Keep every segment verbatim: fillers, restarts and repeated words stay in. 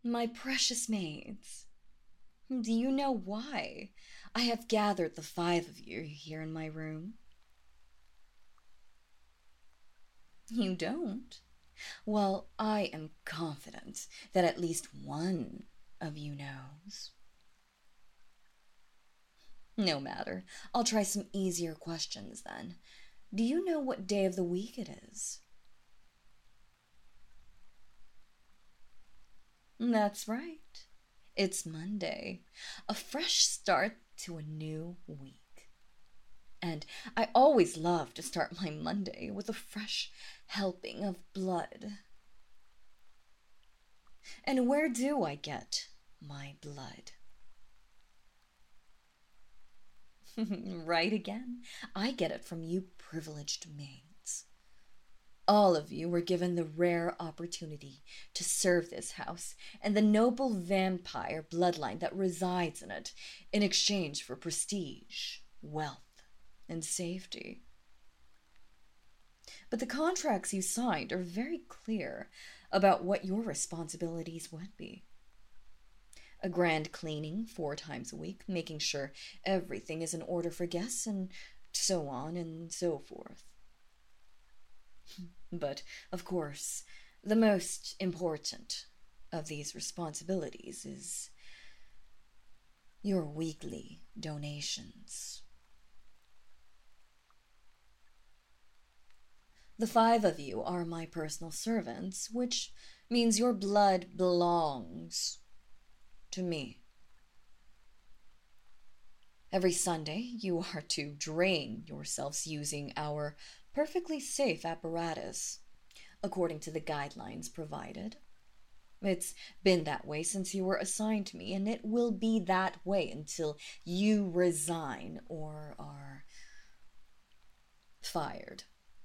My precious maids, do you know why I have gathered the five of you here in my room? You don't? Well, I am confident that at least one of you knows. No matter. I'll try some easier questions then. Do you know what day of the week it is? That's right. It's Monday, a fresh start to a new week. And I always love to start my Monday with a fresh helping of blood. And where do I get my blood? Right again. I get it from you privileged maids. All of you were given the rare opportunity to serve this house and the noble vampire bloodline that resides in it in exchange for prestige, wealth, and safety. But the contracts you signed are very clear about what your responsibilities would be. A grand cleaning four times a week, making sure everything is in order for guests, and so on and so forth. But, of course, the most important of these responsibilities is your weekly donations. The five of you are my personal servants, which means your blood belongs to me. Every Sunday, you are to drain yourselves using our perfectly safe apparatus, according to the guidelines provided. It's been that way since you were assigned to me, and it will be that way until you resign or are fired.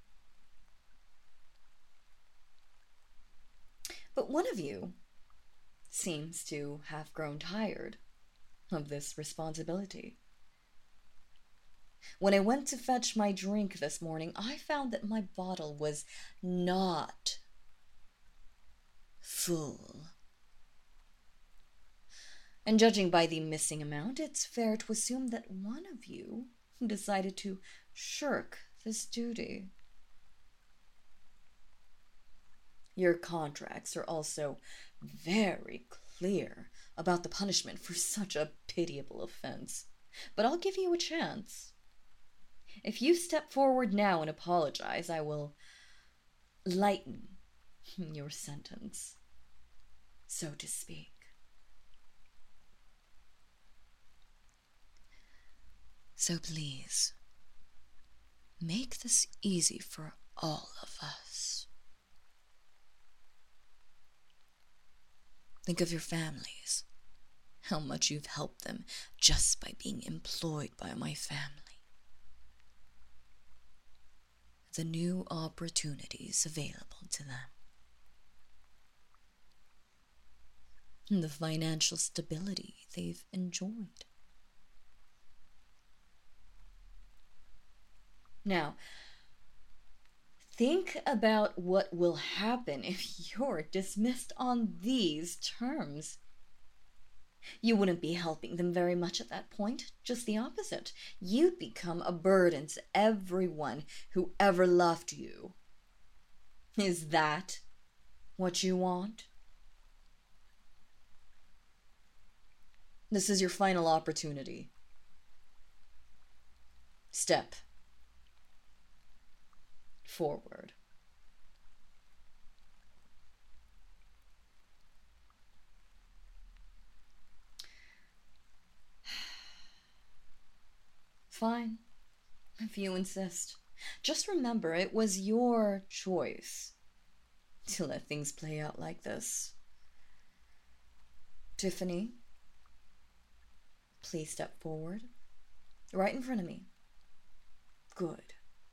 But one of you seems to have grown tired of this responsibility. When I went to fetch my drink this morning, I found that my bottle was not full. And judging by the missing amount, it's fair to assume that one of you decided to shirk this duty. Your contracts are also very clear about the punishment for such a pitiable offense. But I'll give you a chance. If you step forward now and apologize, I will lighten your sentence, so to speak. So please, make this easy for all of us. Think of your families, how much you've helped them just by being employed by my family. The new opportunities available to them. And the financial stability they've enjoyed. Now, think about what will happen if you're dismissed on these terms. You wouldn't be helping them very much at that point, just the opposite. You'd become a burden to everyone who ever loved you. Is that what you want? This is your final opportunity. Step forward. Fine, if you insist. Just remember, it was your choice to let things play out like this. Tiffany, please step forward. Right in front of me. Good.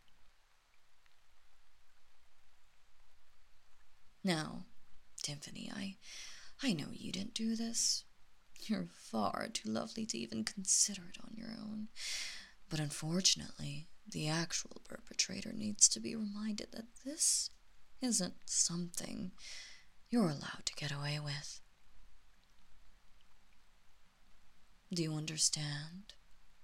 Now, Tiffany, I, I know you didn't do this. You're far too lovely to even consider it on your own. But unfortunately, the actual perpetrator needs to be reminded that this isn't something you're allowed to get away with. Do you understand?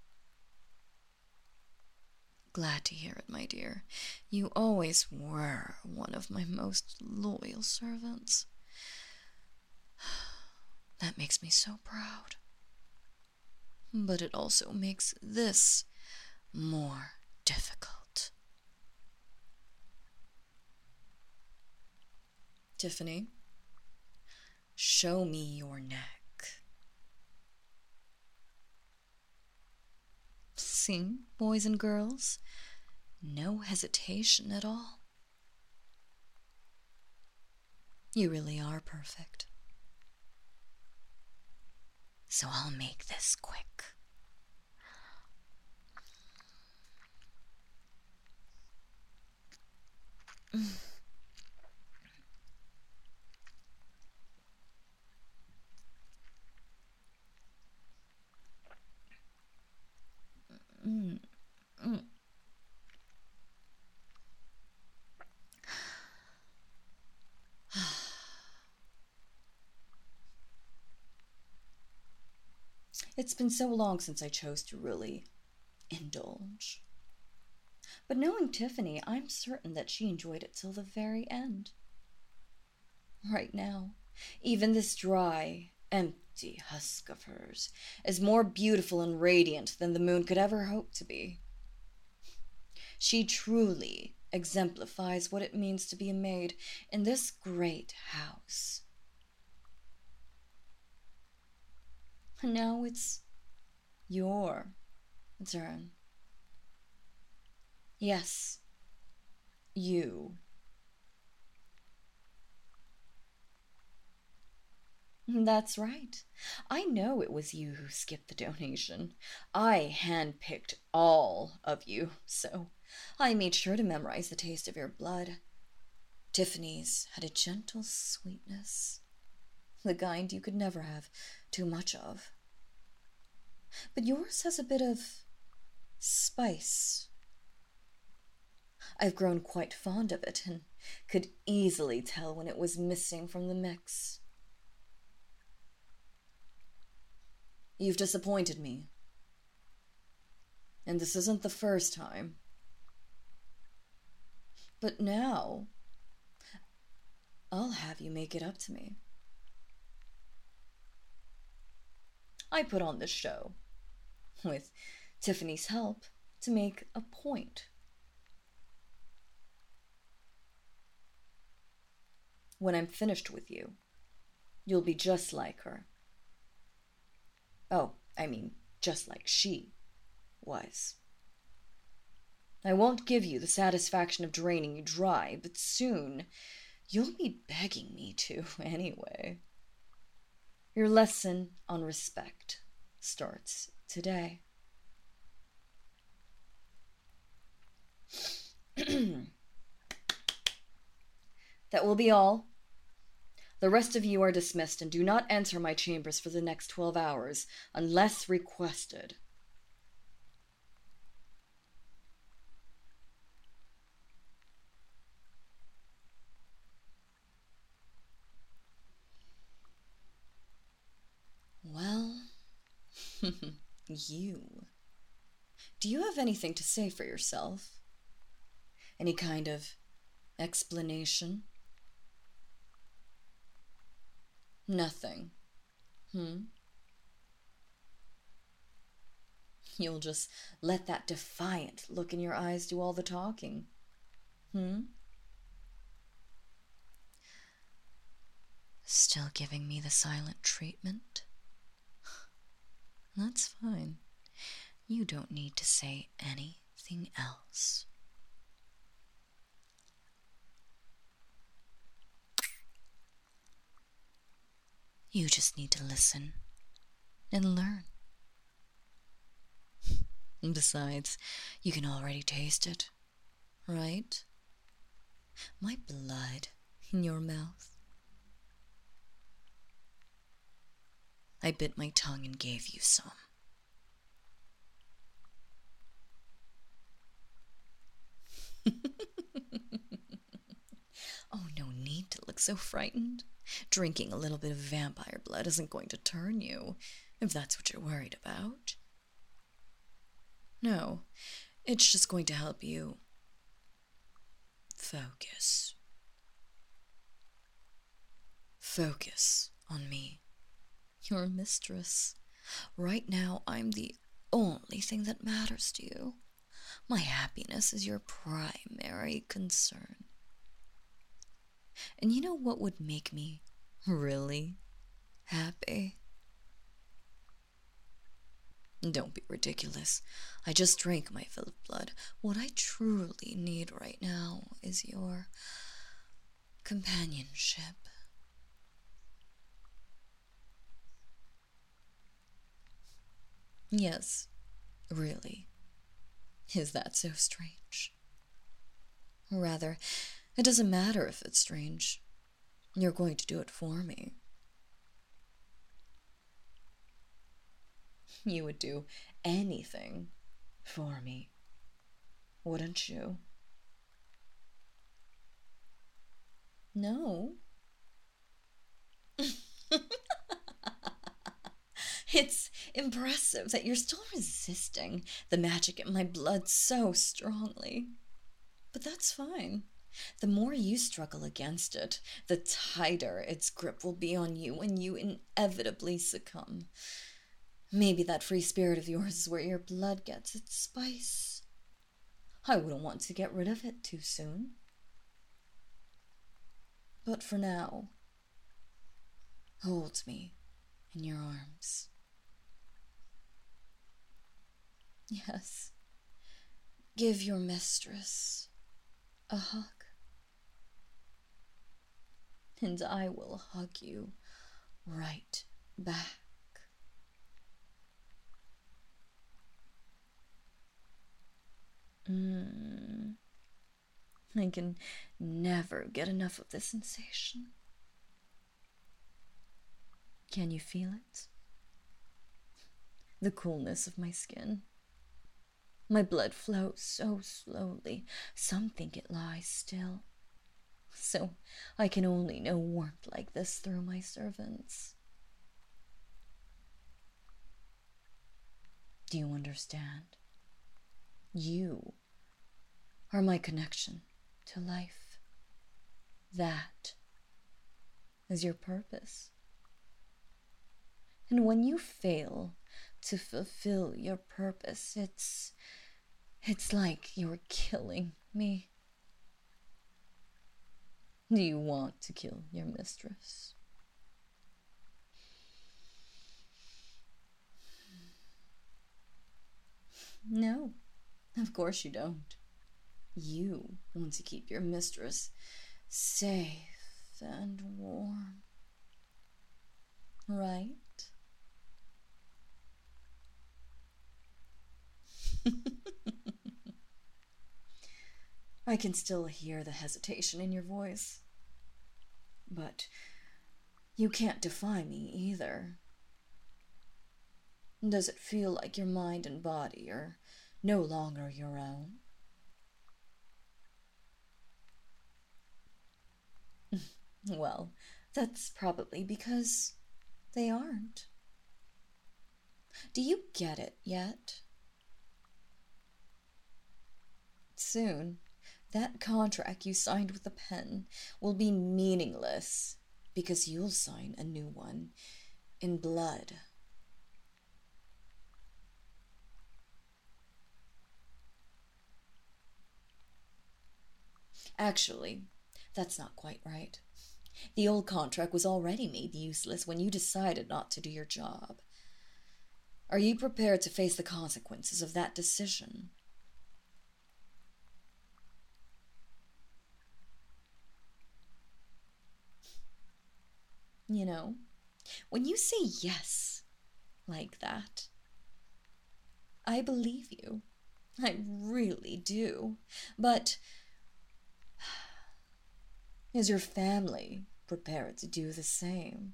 Glad to hear it, my dear. You always were one of my most loyal servants. That makes me so proud. But it also makes this more difficult. Tiffany, show me your neck. See, boys and girls, no hesitation at all. You really are perfect. So I'll make this quick. Mm. Mm. Mm. It's been so long since I chose to really indulge. But knowing Tiffany, I'm certain that she enjoyed it till the very end. Right now, even this dry, empty husk of hers is more beautiful and radiant than the moon could ever hope to be. She truly exemplifies what it means to be a maid in this great house. And now it's your turn. Yes, you. That's right. I know it was you who skipped the donation. I handpicked all of you, so I made sure to memorize the taste of your blood. Tiffany's had a gentle sweetness, the kind you could never have too much of. But yours has a bit of spice. I've grown quite fond of it and could easily tell when it was missing from the mix. You've disappointed me. And this isn't the first time. But now, I'll have you make it up to me. I put on this show, with Tiffany's help, to make a point. When I'm finished with you, you'll be just like her. Oh, I mean, just like she was. I won't give you the satisfaction of draining you dry, but soon you'll be begging me to anyway. Your lesson on respect starts today. That will be all. The rest of you are dismissed and do not enter my chambers for the next twelve hours, unless requested. Well, you. Do you have anything to say for yourself? Any kind of explanation? Nothing. Hmm? You'll just let that defiant look in your eyes do all the talking. Hmm? Still giving me the silent treatment? That's fine. You don't need to say anything else. You just need to listen and learn. Besides, you can already taste it, right? My blood in your mouth. I bit my tongue and gave you some. Oh, no need to look so frightened. Drinking a little bit of vampire blood isn't going to turn you. if that's what you're worried about. No, it's just going to help you focus. Focus on me, your mistress. Right now, I'm the only thing that matters to you. My happiness is your primary concern. And you know what would make me really happy? Don't be ridiculous. I just drank my fill of blood. What I truly need right now is your companionship. Yes, really. Is that so strange? Rather, it doesn't matter if it's strange. You're going to do it for me. You would do anything for me, wouldn't you? No. It's impressive that you're still resisting the magic in my blood so strongly. But that's fine. The more you struggle against it, the tighter its grip will be on you when you inevitably succumb. Maybe that free spirit of yours is where your blood gets its spice. I wouldn't want to get rid of it too soon. But for now, hold me in your arms. Yes, give your mistress a hug. And I will hug you right back. Mm. I can never get enough of this sensation. Can you feel it? The coolness of my skin. My blood flows so slowly, some think it lies still. So I can only know warmth like this through my servants. Do you understand? You are my connection to life. That is your purpose. And when you fail to fulfill your purpose, it's it's like you're killing me. Do you want to kill your mistress? No, of course you don't. You want to keep your mistress safe and warm, right? I can still hear the hesitation in your voice. But you can't defy me either. Does it feel like your mind and body are no longer your own? Well, that's probably because they aren't. Do you get it yet? Soon, that contract you signed with the pen will be meaningless because you'll sign a new one in blood. Actually, that's not quite right. The old contract was already made useless when you decided not to do your job. Are you prepared to face the consequences of that decision? You know, when you say yes like that, I believe you. I really do. But is your family prepared to do the same?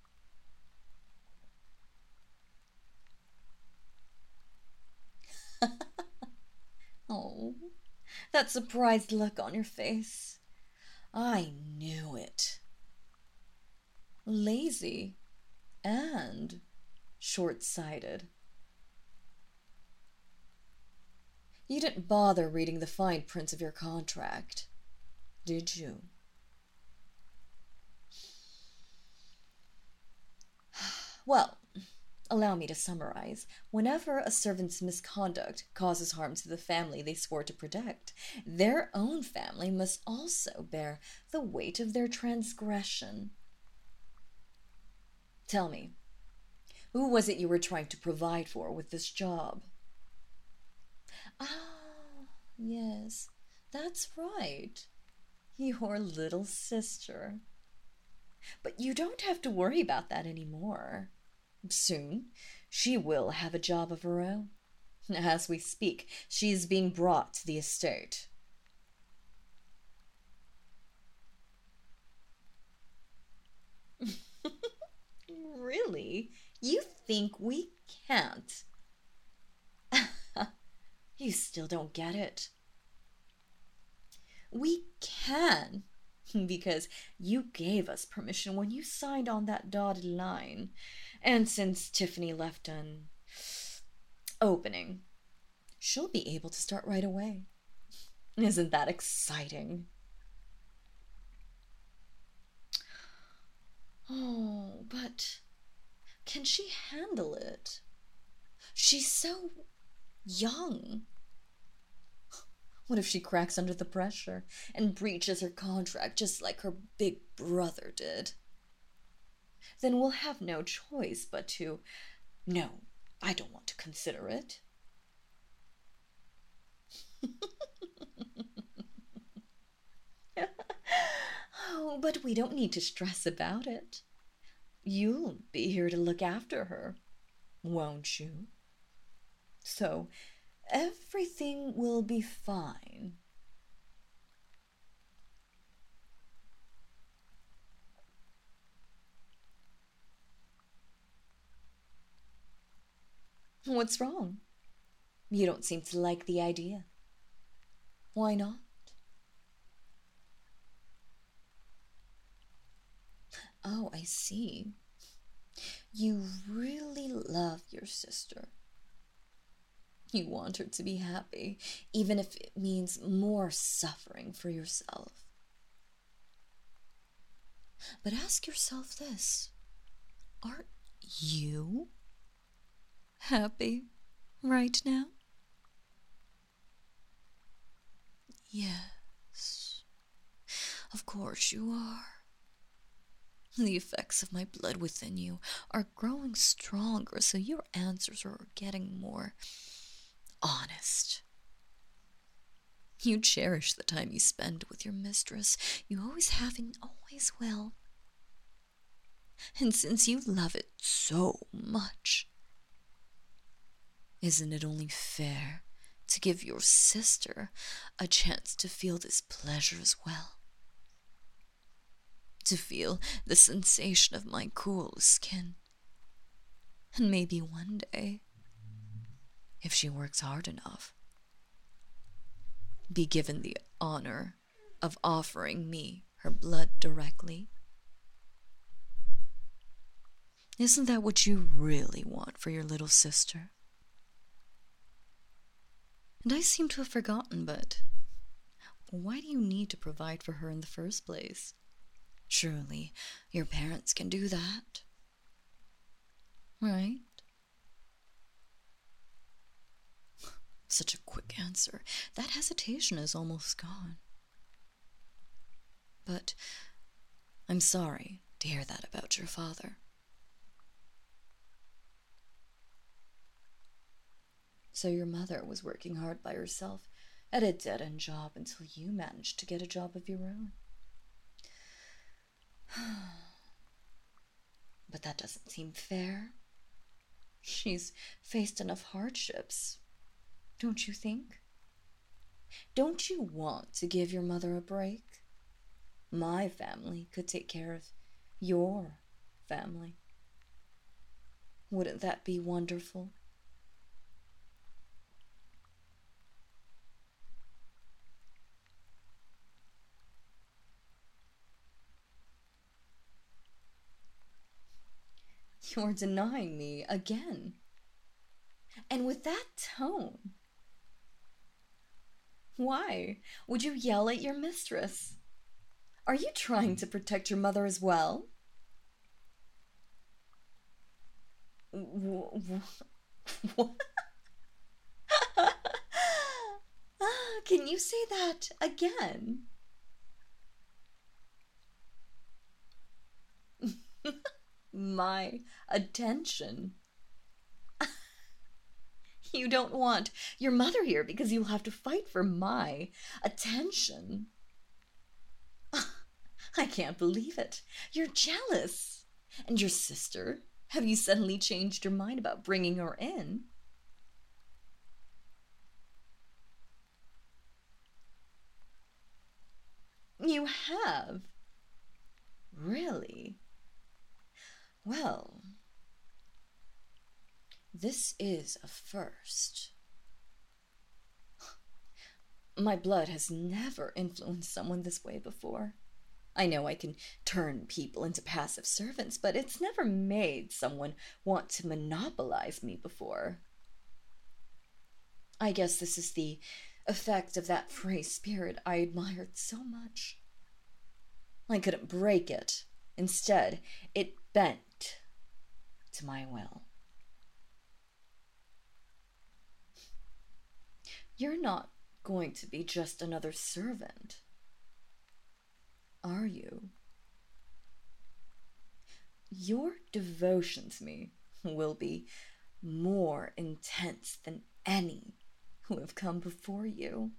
Oh, that surprised look on your face. I knew it. Lazy and short-sighted. You didn't bother reading the fine print of your contract, did you? Well, allow me to summarize. Whenever a servant's misconduct causes harm to the family they swore to protect, their own family must also bear the weight of their transgression. Tell me, who was it you were trying to provide for with this job? Ah, yes, that's right. Your little sister. But you don't have to worry about that anymore. Soon, she will have a job of her own. As we speak, she is being brought to the estate. Really? You think we can't? You still don't get it. We can, because you gave us permission when you signed on that dotted line. And since Tiffany left an opening, she'll be able to start right away. Isn't that exciting? Oh, but can she handle it? She's so young. What if she cracks under the pressure and breaches her contract just like her big brother did? Then we'll have no choice but to... No, I don't want to consider it. Oh, but we don't need to stress about it. You'll be here to look after her, won't you? So, everything will be fine. What's wrong? You don't seem to like the idea. Why not? Oh, I see. You really love your sister. You want her to be happy, even if it means more suffering for yourself. But ask yourself this: aren't you happy right now? Yes, of course you are. The effects of my blood within you are growing stronger, so your answers are getting more honest. You cherish the time you spend with your mistress. You always have and always will. And since you love it so much, isn't it only fair to give your sister a chance to feel this pleasure as well? To feel the sensation of my cool skin. And maybe one day, if she works hard enough, be given the honor of offering me her blood directly. Isn't that what you really want for your little sister? And I seem to have forgotten, but why do you need to provide for her in the first place? Surely your parents can do that, right? Such a quick answer. That hesitation is almost gone. But I'm sorry to hear that about your father. So your mother was working hard by herself at a dead-end job until you managed to get a job of your own. But that doesn't seem fair. She's faced enough hardships, don't you think? Don't you want to give your mother a break? My family could take care of your family. Wouldn't that be wonderful? You're denying me again. And with that tone. Why would you yell at your mistress? Are you trying to protect your mother as well? What? Can you say that again? My attention. You don't want your mother here because you'll have to fight for my attention. I can't believe it. You're jealous. And your sister? Have you suddenly changed your mind about bringing her in? You have? Really? Well, this is a first. My blood has never influenced someone this way before. I know I can turn people into passive servants, but it's never made someone want to monopolize me before. I guess this is the effect of that free spirit I admired so much. I couldn't break it. Instead, it bent to my will. You're not going to be just another servant, are you? Your devotion to me will be more intense than any who have come before you.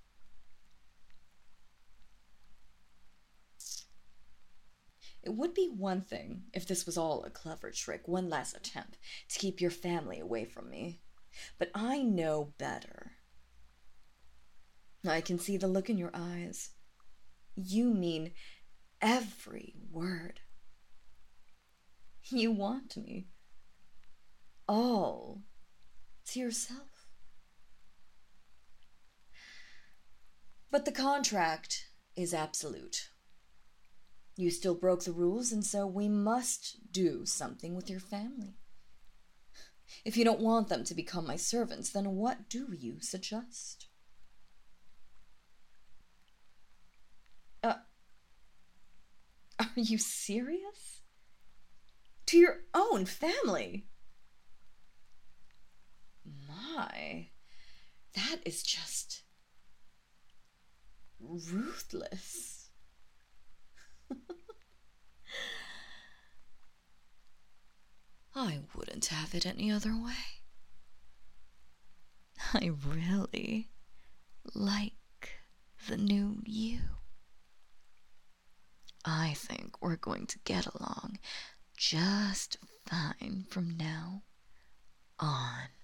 It would be one thing if this was all a clever trick, one last attempt to keep your family away from me. But I know better. I can see the look in your eyes. You mean every word. You want me all to yourself. But the contract is absolute. You still broke the rules, and so we must do something with your family. If you don't want them to become my servants, then what do you suggest? Uh, are you serious? To your own family? My, that is just ruthless. I wouldn't have it any other way. I really like the new you. I think we're going to get along just fine from now on.